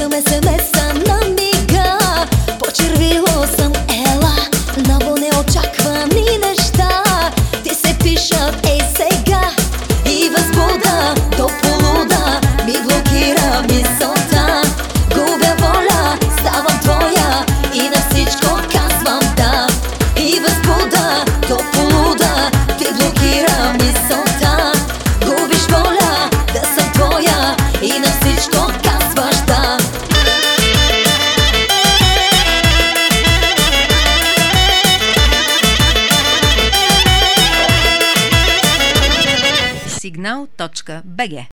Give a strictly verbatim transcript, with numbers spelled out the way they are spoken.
Пишем смс-а на мига, почервило съм, ела, много неочаквани неща. Те се пишат ей сега и възбуда до полуда ми блокира мисълта. Губя воля, ставам твоя и на всичко казвам да. И възбуда до полуда ти блокира мисълта. Губиш воля да съм твоя и на всичко казваш да. Сигнал точка бг